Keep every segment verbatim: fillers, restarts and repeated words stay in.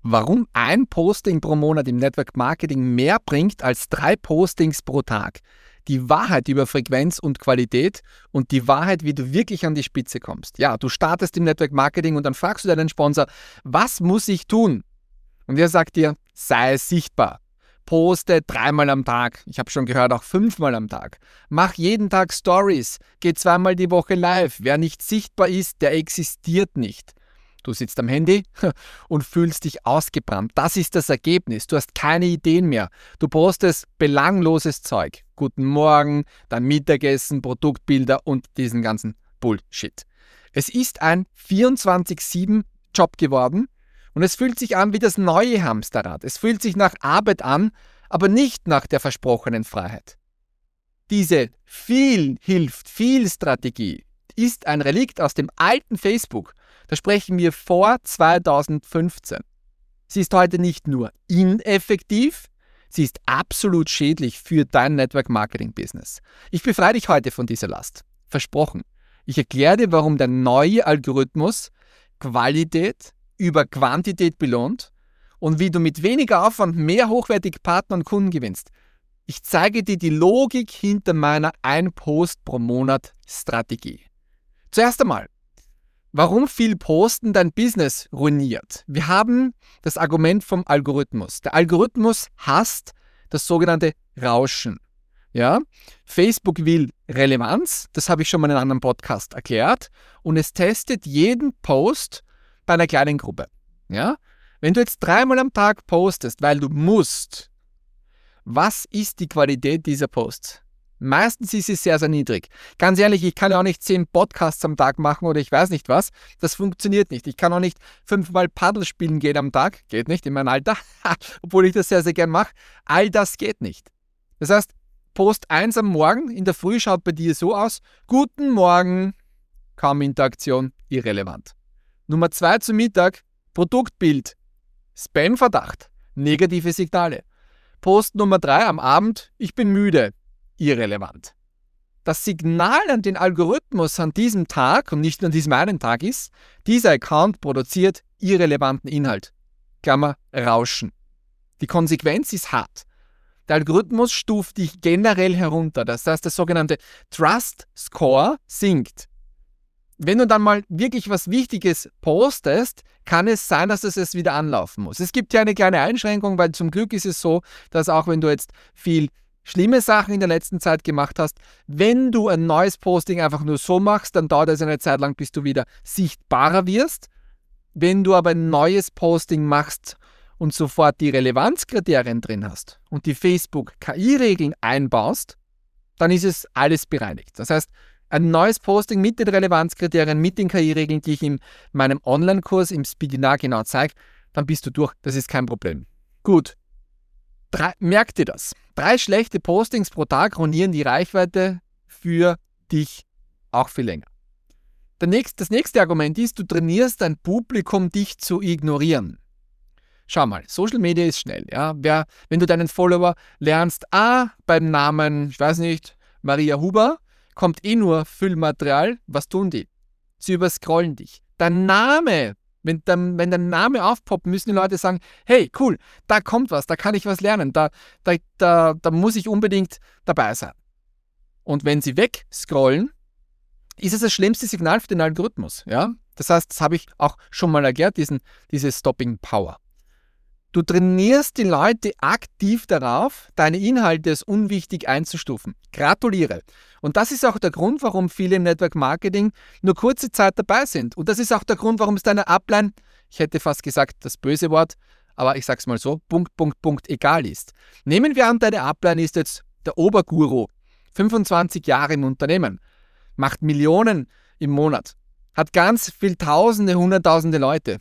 Warum ein Posting pro Monat im Network Marketing mehr bringt als drei Postings pro Tag. Die Wahrheit über Frequenz und Qualität und die Wahrheit, wie du wirklich an die Spitze kommst. Ja, du startest im Network Marketing und dann fragst du deinen Sponsor, was muss ich tun? Und er sagt dir, sei sichtbar. Poste dreimal am Tag. Ich habe schon gehört, auch fünfmal am Tag. Mach jeden Tag Stories. Geh zweimal die Woche live. Wer nicht sichtbar ist, der existiert nicht. Du sitzt am Handy und fühlst dich ausgebrannt. Das ist das Ergebnis. Du hast keine Ideen mehr. Du postest belangloses Zeug. Guten Morgen, dein Mittagessen, Produktbilder und diesen ganzen Bullshit. Es ist ein vierundzwanzig sieben Job geworden und es fühlt sich an wie das neue Hamsterrad. Es fühlt sich nach Arbeit an, aber nicht nach der versprochenen Freiheit. Diese viel hilft, viel Strategie ist ein Relikt aus dem alten Facebook. Da sprechen wir vor zweitausendfünfzehn. Sie ist heute nicht nur ineffektiv, sie ist absolut schädlich für dein Network-Marketing-Business. Ich befreie dich heute von dieser Last. Versprochen. Ich erkläre dir, warum der neue Algorithmus Qualität über Quantität belohnt und wie du mit weniger Aufwand mehr hochwertige Partner und Kunden gewinnst. Ich zeige dir die Logik hinter meiner Ein-Post-pro-Monat-Strategie. Zuerst einmal, warum viel Posten dein Business ruiniert? Wir haben das Argument vom Algorithmus. Der Algorithmus hasst das sogenannte Rauschen. Ja? Facebook will Relevanz, das habe ich schon mal in einem anderen Podcast erklärt, und es testet jeden Post bei einer kleinen Gruppe. Ja? Wenn du jetzt dreimal am Tag postest, weil du musst, was ist die Qualität dieser Posts? Meistens ist sie sehr, sehr niedrig. Ganz ehrlich, ich kann ja auch nicht zehn Podcasts am Tag machen oder ich weiß nicht was. Das funktioniert nicht. Ich kann auch nicht fünfmal Paddel spielen gehen am Tag. Geht nicht in meinem Alter. Obwohl ich das sehr, sehr gern mache. All das geht nicht. Das heißt, Post eins am Morgen in der Früh schaut bei dir so aus. Guten Morgen. Kaum Interaktion. Irrelevant. Nummer zwei zum Mittag. Produktbild. Spam-Verdacht. Negative Signale. Post Nummer drei am Abend. Ich bin müde. Irrelevant. Das Signal an den Algorithmus an diesem Tag und nicht nur an diesem einen Tag ist, dieser Account produziert irrelevanten Inhalt. Klammer, Rauschen. Die Konsequenz ist hart. Der Algorithmus stuft dich generell herunter. Das heißt, der sogenannte Trust Score sinkt. Wenn du dann mal wirklich was Wichtiges postest, kann es sein, dass es es wieder anlaufen muss. Es gibt ja eine kleine Einschränkung, weil zum Glück ist es so, dass auch wenn du jetzt viel schlimme Sachen in der letzten Zeit gemacht hast, wenn du ein neues Posting einfach nur so machst, dann dauert es eine Zeit lang, bis du wieder sichtbarer wirst. Wenn du aber ein neues Posting machst und sofort die Relevanzkriterien drin hast und die Facebook-K I-Regeln einbaust, dann ist es alles bereinigt. Das heißt, ein neues Posting mit den Relevanzkriterien, mit den K I-Regeln, die ich in meinem Online-Kurs im Speedinar genau zeige, dann bist du durch. Das ist kein Problem. Gut. Drei, merk dir das. Drei schlechte Postings pro Tag ruinieren die Reichweite für dich auch viel länger. Der nächste, das nächste Argument ist, du trainierst dein Publikum, dich zu ignorieren. Schau mal, Social Media ist schnell. Ja? Wer, wenn du deinen Follower lernst, ah, beim Namen, ich weiß nicht, Maria Huber, kommt eh nur Füllmaterial, was tun die? Sie überscrollen dich. Dein Name, Wenn, dann, wenn dein Name aufpoppt, müssen die Leute sagen, hey, cool, da kommt was, da kann ich was lernen, da, da, da, da muss ich unbedingt dabei sein. Und wenn sie wegscrollen, ist es das schlimmste Signal für den Algorithmus. Ja? Das heißt, das habe ich auch schon mal erklärt, diesen, diese Stopping Power. Du trainierst die Leute aktiv darauf, deine Inhalte als unwichtig einzustufen. Gratuliere. Und das ist auch der Grund, warum viele im Network Marketing nur kurze Zeit dabei sind. Und das ist auch der Grund, warum es deiner Upline, ich hätte fast gesagt das böse Wort, aber ich sage es mal so, Punkt, Punkt, Punkt, egal ist. Nehmen wir an, deine Upline ist jetzt der Oberguru, fünfundzwanzig Jahre im Unternehmen, macht Millionen im Monat, hat ganz viel Tausende, Hunderttausende Leute.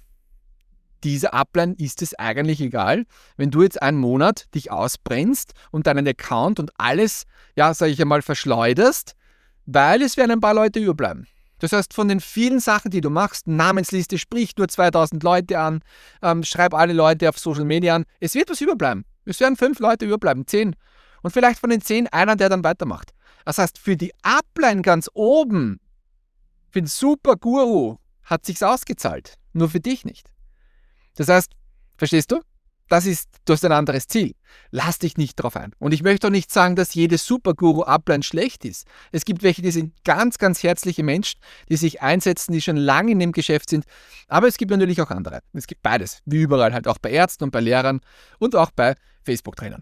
Dieser Upline ist es eigentlich egal, wenn du jetzt einen Monat dich ausbrennst und deinen Account und alles, ja, sage ich einmal, verschleuderst, weil es werden ein paar Leute überbleiben. Das heißt, von den vielen Sachen, die du machst, Namensliste, sprich nur zweitausend Leute an, ähm, schreib alle Leute auf Social Media an, es wird was überbleiben. Es werden fünf Leute überbleiben, zehn. Und vielleicht von den zehn einer, der dann weitermacht. Das heißt, für die Upline ganz oben, für den Super Guru, hat sich's ausgezahlt. Nur für dich nicht. Das heißt, Verstehst du? Das ist, du hast ein anderes Ziel. Lass dich nicht drauf ein. Und ich möchte auch nicht sagen, dass jede Superguru-Upline schlecht ist. Es gibt welche, die sind ganz, ganz herzliche Menschen, die sich einsetzen, die schon lange in dem Geschäft sind. Aber es gibt natürlich auch andere. Es gibt beides. Wie überall halt, auch bei Ärzten und bei Lehrern und auch bei Facebook-Trainern.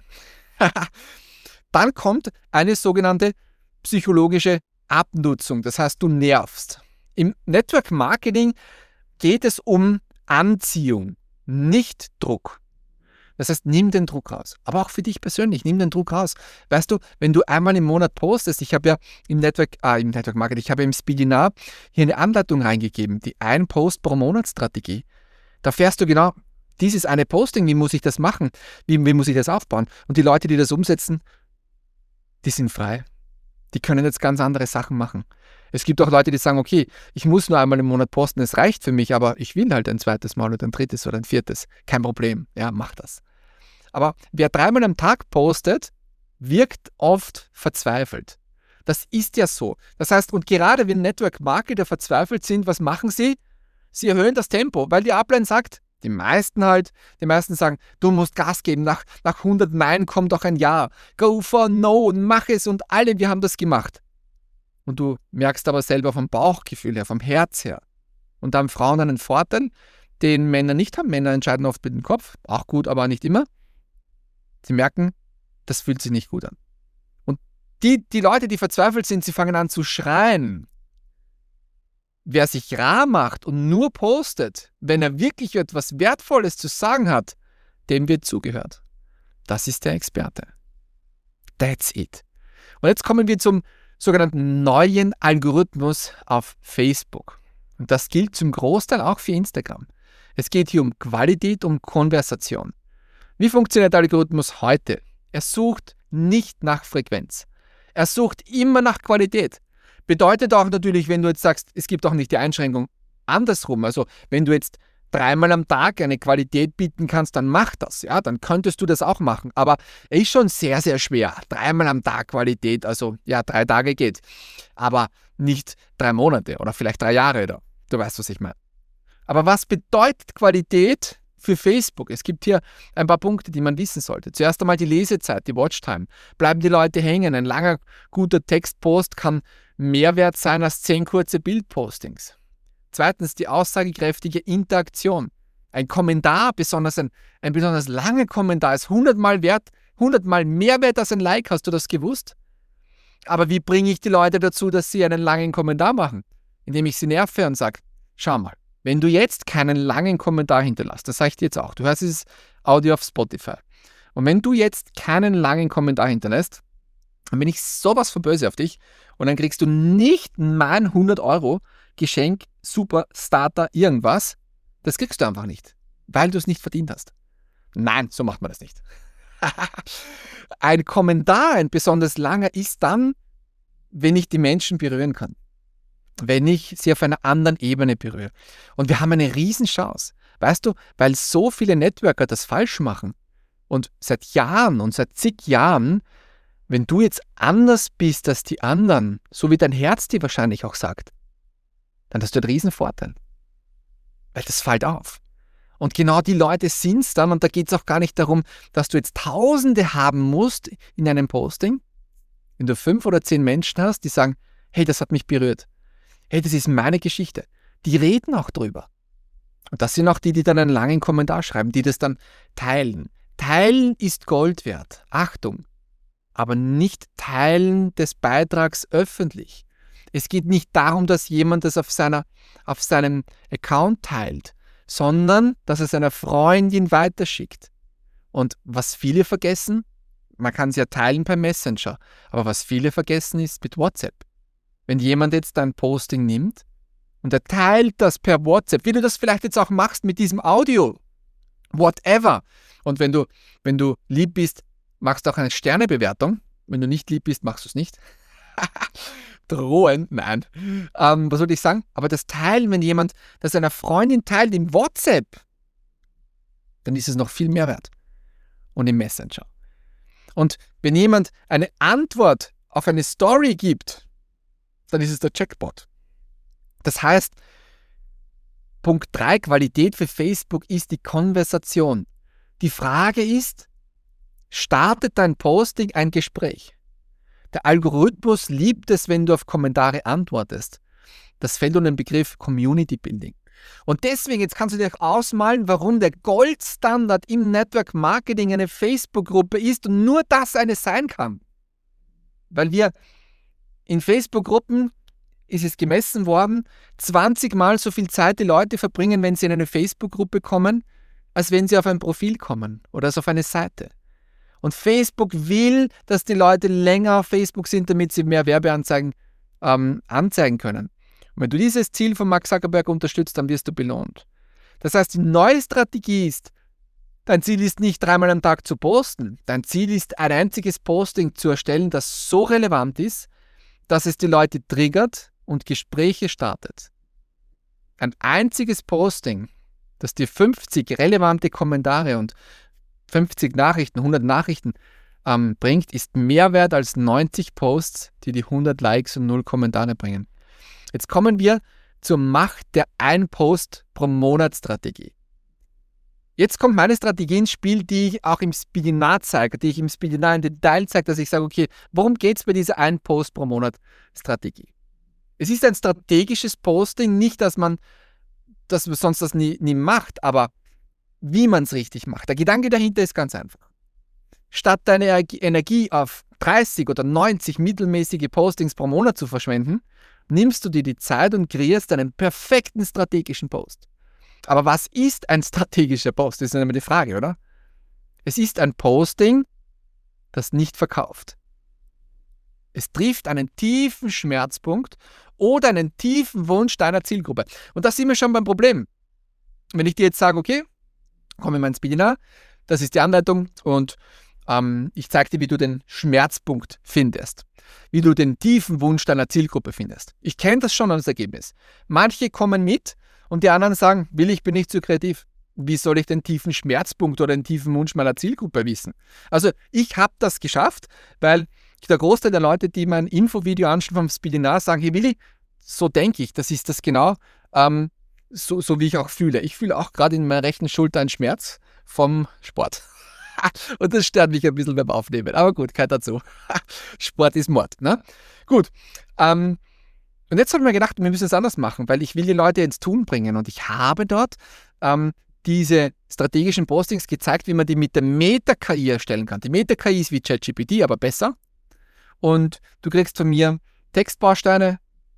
Dann kommt eine sogenannte psychologische Abnutzung. Das heißt, du nervst. Im Network Marketing geht es um Anziehung, nicht Druck. Das heißt, nimm den Druck raus. Aber auch für dich persönlich, nimm den Druck raus. Weißt du, wenn du einmal im Monat postest, ich habe ja im Network, ah, im Network Marketing, ich habe im Speedinar hier eine Anleitung reingegeben, die ein Post pro Monat Strategie. Da fährst du genau, dies ist eine Posting, wie muss ich das machen? Wie, wie muss ich das aufbauen? Und die Leute, die das umsetzen, die sind frei. Die können jetzt ganz andere Sachen machen. Es gibt auch Leute, die sagen, okay, ich muss nur einmal im Monat posten, es reicht für mich, aber ich will halt ein zweites Mal oder ein drittes oder ein viertes. Kein Problem, ja, mach das. Aber wer dreimal am Tag postet, wirkt oft verzweifelt. Das ist ja so. Das heißt, und gerade wenn Network-Marketer verzweifelt sind, was machen sie? Sie erhöhen das Tempo, weil die Upline sagt, die meisten halt, die meisten sagen, du musst Gas geben, nach, nach hundert Meilen kommt auch ein Ja. Go for no und mach es und alle, wir haben das gemacht. Und du merkst aber selber vom Bauchgefühl her, vom Herz her. Und da haben Frauen einen Vorteil, den Männer nicht haben. Männer entscheiden oft mit dem Kopf, auch gut, aber nicht immer. Sie merken, das fühlt sich nicht gut an. Und die, die Leute, die verzweifelt sind, sie fangen an zu schreien. Wer sich rar macht und nur postet, wenn er wirklich etwas Wertvolles zu sagen hat, dem wird zugehört. Das ist der Experte. That's it. Und jetzt kommen wir zum sogenannten neuen Algorithmus auf Facebook. Und das gilt zum Großteil auch für Instagram. Es geht hier um Qualität, um Konversation. Wie funktioniert der Algorithmus heute? Er sucht nicht nach Frequenz. Er sucht immer nach Qualität. Bedeutet auch natürlich, wenn du jetzt sagst, es gibt auch nicht die Einschränkung andersrum. Also wenn du jetzt dreimal am Tag eine Qualität bieten kannst, dann mach das. Ja, dann könntest du das auch machen. Aber es ist schon sehr, sehr schwer. Dreimal am Tag Qualität, also ja, drei Tage geht. Aber nicht drei Monate oder vielleicht drei Jahre. Oder, du weißt, was ich meine. Aber was bedeutet Qualität für Facebook? Es gibt hier ein paar Punkte, die man wissen sollte. Zuerst einmal die Lesezeit, die Watchtime. Bleiben die Leute hängen? Ein langer, guter Textpost kann mehr wert sein als zehn kurze Bildpostings. Zweitens die aussagekräftige Interaktion. Ein Kommentar, besonders ein, ein besonders langer Kommentar, ist hundertmal wert, hundertmal mehr wert als ein Like. Hast du das gewusst? Aber wie bringe ich die Leute dazu, dass sie einen langen Kommentar machen? Indem ich sie nerve und sage, schau mal, wenn du jetzt keinen langen Kommentar hinterlässt, das sage ich dir jetzt auch, du hörst dieses Audio auf Spotify, und wenn du jetzt keinen langen Kommentar hinterlässt, dann bin ich sowas von böse auf dich und dann kriegst du nicht mein hundert Euro Geschenk, Super, Starter, irgendwas. Das kriegst du einfach nicht, weil du es nicht verdient hast. Nein, so macht man das nicht. Ein Kommentar, ein besonders langer, ist dann, wenn ich die Menschen berühren kann. Wenn ich sie auf einer anderen Ebene berühre. Und wir haben eine Riesenchance. Weißt du, weil so viele Networker das falsch machen. Und seit Jahren und seit zig Jahren, wenn du jetzt anders bist als die anderen, so wie dein Herz dir wahrscheinlich auch sagt, dann hast du einen riesen Vorteil. Weil das fällt auf. Und genau die Leute sind es dann, und da geht es auch gar nicht darum, dass du jetzt Tausende haben musst in einem Posting. Wenn du fünf oder zehn Menschen hast, die sagen, hey, das hat mich berührt. Hey, das ist meine Geschichte. Die reden auch drüber. Und das sind auch die, die dann einen langen Kommentar schreiben, die das dann teilen. Teilen ist Gold wert. Achtung. Aber nicht Teilen des Beitrags öffentlich. Es geht nicht darum, dass jemand das auf, seiner, auf seinem Account teilt, sondern dass es einer Freundin weiterschickt. Und was viele vergessen, man kann es ja teilen per Messenger, aber was viele vergessen ist mit WhatsApp. Wenn jemand jetzt dein Posting nimmt und er teilt das per WhatsApp, wie du das vielleicht jetzt auch machst mit diesem Audio, whatever. Und wenn du, wenn du lieb bist, machst du auch eine Sternebewertung. Wenn du nicht lieb bist, machst du es nicht. Drohen, nein. Ähm, was wollte ich sagen? Aber das Teilen, wenn jemand das einer Freundin teilt im WhatsApp, dann ist es noch viel mehr wert. Und im Messenger. Und wenn jemand eine Antwort auf eine Story gibt, dann ist es der Jackpot. Das heißt, Punkt drei, Qualität für Facebook ist die Konversation. Die Frage ist, startet dein Posting ein Gespräch? Der Algorithmus liebt es, wenn du auf Kommentare antwortest. Das fällt unter den Begriff Community Building. Und deswegen, jetzt kannst du dir auch ausmalen, warum der Goldstandard im Network Marketing eine Facebook-Gruppe ist und nur das eine sein kann. Weil wir in Facebook-Gruppen, ist es gemessen worden, zwanzig Mal so viel Zeit die Leute verbringen, wenn sie in eine Facebook-Gruppe kommen, als wenn sie auf ein Profil kommen oder als auf eine Seite. Und Facebook will, dass die Leute länger auf Facebook sind, damit sie mehr Werbeanzeigen ähm, anzeigen können. Und wenn du dieses Ziel von Mark Zuckerberg unterstützt, dann wirst du belohnt. Das heißt, die neue Strategie ist, dein Ziel ist nicht dreimal am Tag zu posten. Dein Ziel ist, ein einziges Posting zu erstellen, das so relevant ist, dass es die Leute triggert und Gespräche startet. Ein einziges Posting, das dir fünfzig relevante Kommentare und fünfzig Nachrichten, hundert Nachrichten ähm, bringt, ist mehr wert als neunzig Posts, die die hundert Likes und null Kommentare bringen. Jetzt kommen wir zur Macht der Ein-Post-pro-Monat-Strategie. Jetzt kommt meine Strategie ins Spiel, die ich auch im Speedinar zeige, die ich im Speedinar im Detail zeige, dass ich sage, okay, worum geht es bei dieser Ein-Post-pro-Monat-Strategie? Es ist ein strategisches Posting, nicht, dass man, dass man sonst das nie, nie macht, aber wie man es richtig macht. Der Gedanke dahinter ist ganz einfach. Statt deine Energie auf dreißig oder neunzig mittelmäßige Postings pro Monat zu verschwenden, nimmst du dir die Zeit und kreierst einen perfekten strategischen Post. Aber was ist ein strategischer Post? Das ist immer die Frage, oder? Es ist ein Posting, das nicht verkauft. Es trifft einen tiefen Schmerzpunkt oder einen tiefen Wunsch deiner Zielgruppe. Und da sind wir schon beim Problem. Wenn ich dir jetzt sage, okay, komm in mein Speedinar, das ist die Anleitung und ähm, ich zeige dir, wie du den Schmerzpunkt findest, wie du den tiefen Wunsch deiner Zielgruppe findest. Ich kenne das schon als Ergebnis. Manche kommen mit und die anderen sagen, Will, ich bin nicht so kreativ. Wie soll ich den tiefen Schmerzpunkt oder den tiefen Wunsch meiner Zielgruppe wissen? Also ich habe das geschafft, weil der Großteil der Leute, die mein Infovideo anschauen vom Speedinar, sagen, hey Willi, so denke ich, das ist das genau, ähm, so, so wie ich auch fühle. Ich fühle auch gerade in meiner rechten Schulter einen Schmerz vom Sport. Und das stört mich ein bisschen beim Aufnehmen. Aber gut, gehört dazu. Sport ist Mord. Ne? Gut. Ähm, und jetzt habe ich mir gedacht, wir müssen es anders machen, weil ich will die Leute ins Tun bringen. Und ich habe dort ähm, diese strategischen Postings gezeigt, wie man die mit der Meta-K I erstellen kann. Die Meta-K I ist wie ChatGPT, aber besser. Und du kriegst von mir Textbausteine,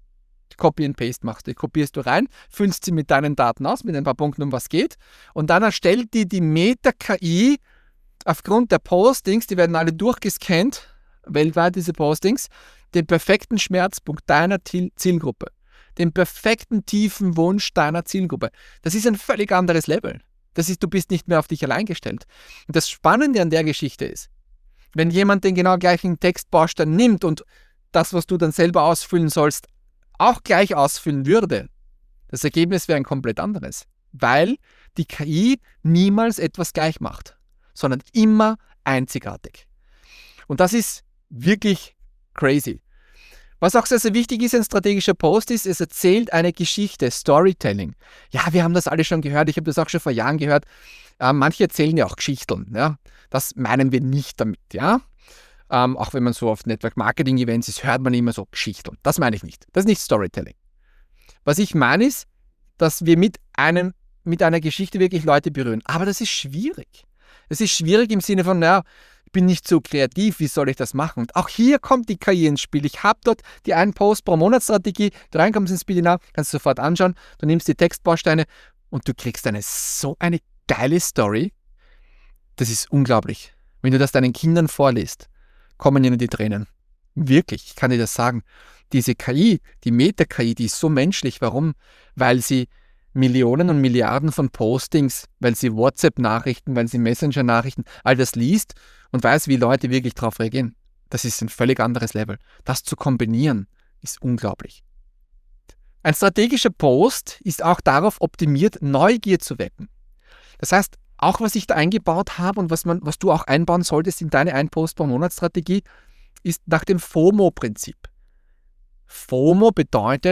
Copy and Paste machst du. Die kopierst du rein, füllst sie mit deinen Daten aus, mit ein paar Punkten, um was geht. Und dann erstellt die die Meta-K I aufgrund der Postings, die werden alle durchgescannt, weltweit diese Postings, den perfekten Schmerzpunkt deiner Zielgruppe. Den perfekten tiefen Wunsch deiner Zielgruppe. Das ist ein völlig anderes Level. Das ist, du bist nicht mehr auf dich allein gestellt. Und das Spannende an der Geschichte ist, wenn jemand den genau gleichen Textbaustein nimmt und das, was du dann selber ausfüllen sollst, auch gleich ausfüllen würde, das Ergebnis wäre ein komplett anderes. Weil die K I niemals etwas gleich macht, sondern immer einzigartig. Und das ist wirklich crazy. Was auch sehr, sehr wichtig ist, ein strategischer Post ist, es erzählt eine Geschichte, Storytelling. Ja, wir haben das alle schon gehört, ich habe das auch schon vor Jahren gehört. Äh, manche erzählen ja auch Geschichten. Ja? Das meinen wir nicht damit. Ja? Ähm, auch wenn man so auf Network-Marketing-Events ist, hört man immer so Geschichten. Das meine ich nicht. Das ist nicht Storytelling. Was ich meine ist, dass wir mit, einem, mit einer Geschichte wirklich Leute berühren. Aber das ist schwierig. Es ist schwierig im Sinne von, naja, ich bin nicht so kreativ, wie soll ich das machen? Und auch hier kommt die K I ins Spiel. Ich habe dort die Ein-Post-pro-Monat-Strategie. Du reinkommst ins Speedinar, kannst du sofort anschauen. Du nimmst die Textbausteine und du kriegst eine so eine geile Story. Das ist unglaublich. Wenn du das deinen Kindern vorliest, kommen ihnen die Tränen. Wirklich, ich kann dir das sagen. Diese K I, die Meta-K I, die ist so menschlich. Warum? Weil sie Millionen und Milliarden von Postings, weil sie WhatsApp-Nachrichten, weil sie Messenger-Nachrichten, all das liest und weiß, wie Leute wirklich darauf reagieren. Das ist ein völlig anderes Level. Das zu kombinieren, ist unglaublich. Ein strategischer Post ist auch darauf optimiert, Neugier zu wecken. Das heißt, auch was ich da eingebaut habe und was, man, was du auch einbauen solltest in deine Ein-Post-pro-Monat-Strategie, ist nach dem FOMO-Prinzip. FOMO bedeutet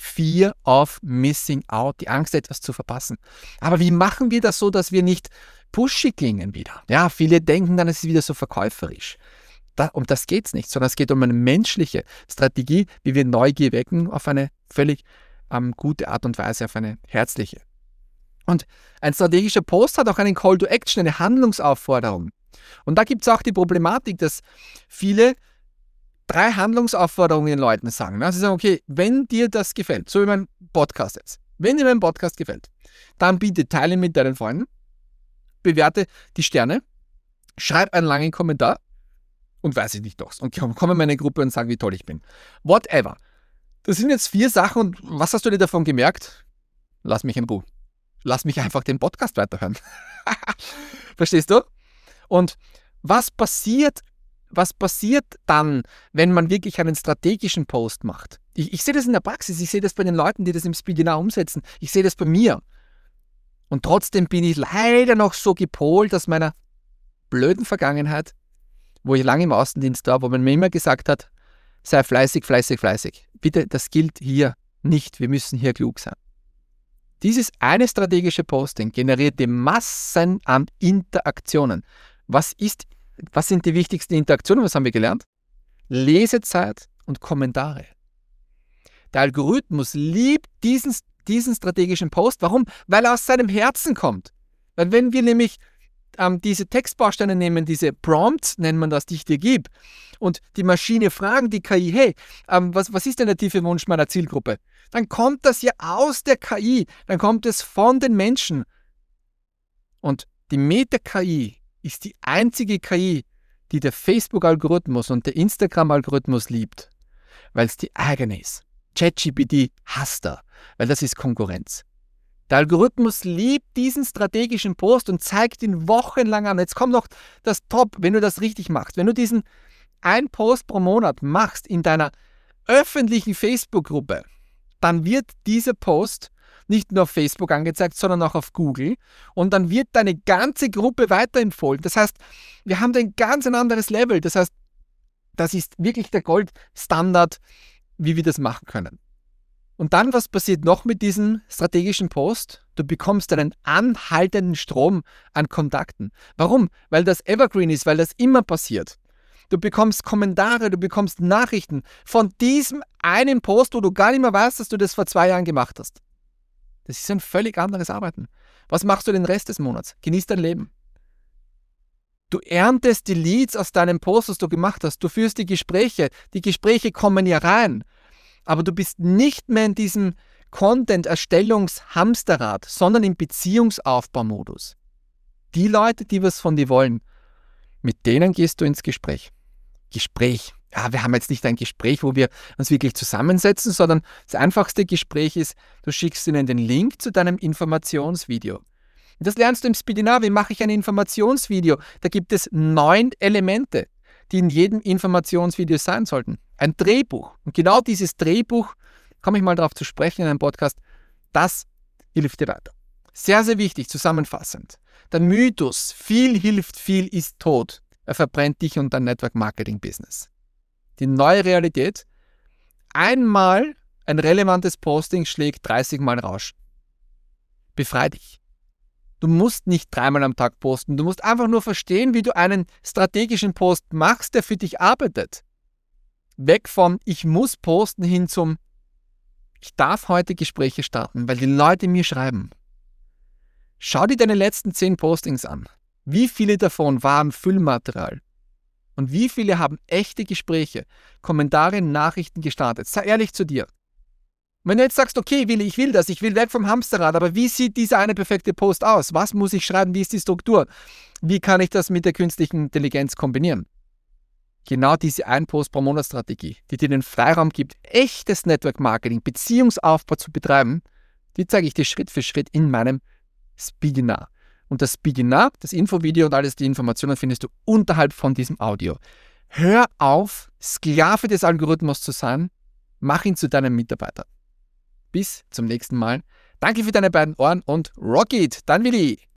Fear of missing out, die Angst, etwas zu verpassen. Aber wie machen wir das so, dass wir nicht pushy klingen wieder? Ja, viele denken dann, es ist wieder so verkäuferisch. Da, um das geht es nicht, sondern es geht um eine menschliche Strategie, wie wir Neugier wecken auf eine völlig ähm, gute Art und Weise, auf eine herzliche. Und ein strategischer Post hat auch einen Call to Action, eine Handlungsaufforderung. Und da gibt es auch die Problematik, dass viele drei Handlungsaufforderungen den Leuten sagen. Also sie sagen, okay, wenn dir das gefällt, so wie mein Podcast jetzt, wenn dir mein Podcast gefällt, dann bitte teile mit deinen Freunden, bewerte die Sterne, schreib einen langen Kommentar und weiß ich nicht doch. Und komm in meine Gruppe und sag, wie toll ich bin. Whatever. Das sind jetzt vier Sachen und was hast du dir davon gemerkt? Lass mich in Ruhe. Lass mich einfach den Podcast weiterhören. Verstehst du? Und was passiert Was passiert dann, wenn man wirklich einen strategischen Post macht? Ich, ich sehe das in der Praxis, ich sehe das bei den Leuten, die das im Speedinar umsetzen. Ich sehe das bei mir. Und trotzdem bin ich leider noch so gepolt aus meiner blöden Vergangenheit, wo ich lange im Außendienst war, wo man mir immer gesagt hat, sei fleißig, fleißig, fleißig. Bitte, das gilt hier nicht. Wir müssen hier klug sein. Dieses eine strategische Posting generiert die Massen an Interaktionen. Was ist Was sind die wichtigsten Interaktionen? Was haben wir gelernt? Lesezeit und Kommentare. Der Algorithmus liebt diesen, diesen strategischen Post. Warum? Weil er aus seinem Herzen kommt. Weil wenn wir nämlich ähm, diese Textbausteine nehmen, diese Prompts, nennt man das, die ich dir gebe, und die Maschine fragen die K I, hey, ähm, was, was ist denn der tiefe Wunsch meiner Zielgruppe? Dann kommt das ja aus der K I. Dann kommt es von den Menschen. Und die Meta-K I ist die einzige K I, die der Facebook-Algorithmus und der Instagram-Algorithmus liebt, weil es die eigene ist. ChatGPT hasst er, weil das ist Konkurrenz. Der Algorithmus liebt diesen strategischen Post und zeigt ihn wochenlang an. Jetzt kommt noch das Top, wenn du das richtig machst. Wenn du diesen ein Post pro Monat machst in deiner öffentlichen Facebook-Gruppe, dann wird dieser Post nicht nur auf Facebook angezeigt, sondern auch auf Google. Und dann wird deine ganze Gruppe weiterempfohlen. Das heißt, wir haben da ein ganz ein anderes Level. Das heißt, das ist wirklich der Goldstandard, wie wir das machen können. Und dann, was passiert noch mit diesem strategischen Post? Du bekommst einen anhaltenden Strom an Kontakten. Warum? Weil das Evergreen ist, weil das immer passiert. Du bekommst Kommentare, du bekommst Nachrichten von diesem einen Post, wo du gar nicht mehr weißt, dass du das vor zwei Jahren gemacht hast. Das ist ein völlig anderes Arbeiten. Was machst du den Rest des Monats? Genieß dein Leben. Du erntest die Leads aus deinem Post, was du gemacht hast. Du führst die Gespräche. Die Gespräche kommen ja rein. Aber du bist nicht mehr in diesem Content-Erstellungs-Hamsterrad, sondern im Beziehungsaufbaumodus. Die Leute, die was von dir wollen, mit denen gehst du ins Gespräch. Gespräch. Ja, wir haben jetzt nicht ein Gespräch, wo wir uns wirklich zusammensetzen, sondern das einfachste Gespräch ist, du schickst ihnen den Link zu deinem Informationsvideo. Und das lernst du im Speedinar. Wie mache ich ein Informationsvideo? Da gibt es neun Elemente, die in jedem Informationsvideo sein sollten. Ein Drehbuch. Und genau dieses Drehbuch, komme ich mal darauf zu sprechen in einem Podcast, das hilft dir weiter. Sehr, sehr wichtig, zusammenfassend. Der Mythos, viel hilft, viel ist tot. Er verbrennt dich und dein Network-Marketing-Business. Die neue Realität, einmal ein relevantes Posting schlägt dreißig Mal Rausch. Befrei dich. Du musst nicht dreimal am Tag posten. Du musst einfach nur verstehen, wie du einen strategischen Post machst, der für dich arbeitet. Weg vom Ich muss posten hin zum Ich darf heute Gespräche starten, weil die Leute mir schreiben. Schau dir deine letzten zehn Postings an. Wie viele davon waren Füllmaterial? Und wie viele haben echte Gespräche, Kommentare, Nachrichten gestartet? Sei ehrlich zu dir. Wenn du jetzt sagst, okay, Willi, ich will das, ich will weg vom Hamsterrad, aber wie sieht dieser eine perfekte Post aus? Was muss ich schreiben? Wie ist die Struktur? Wie kann ich das mit der künstlichen Intelligenz kombinieren? Genau diese Ein-Post-pro-Monat-Strategie, die dir den Freiraum gibt, echtes Network-Marketing, Beziehungsaufbau zu betreiben, die zeige ich dir Schritt für Schritt in meinem Speedinar. Und das Speedinar, das Infovideo und alles die Informationen findest du unterhalb von diesem Audio. Hör auf, Sklave des Algorithmus zu sein, mach ihn zu deinem Mitarbeiter. Bis zum nächsten Mal. Danke für deine beiden Ohren und rock it, dein Willi.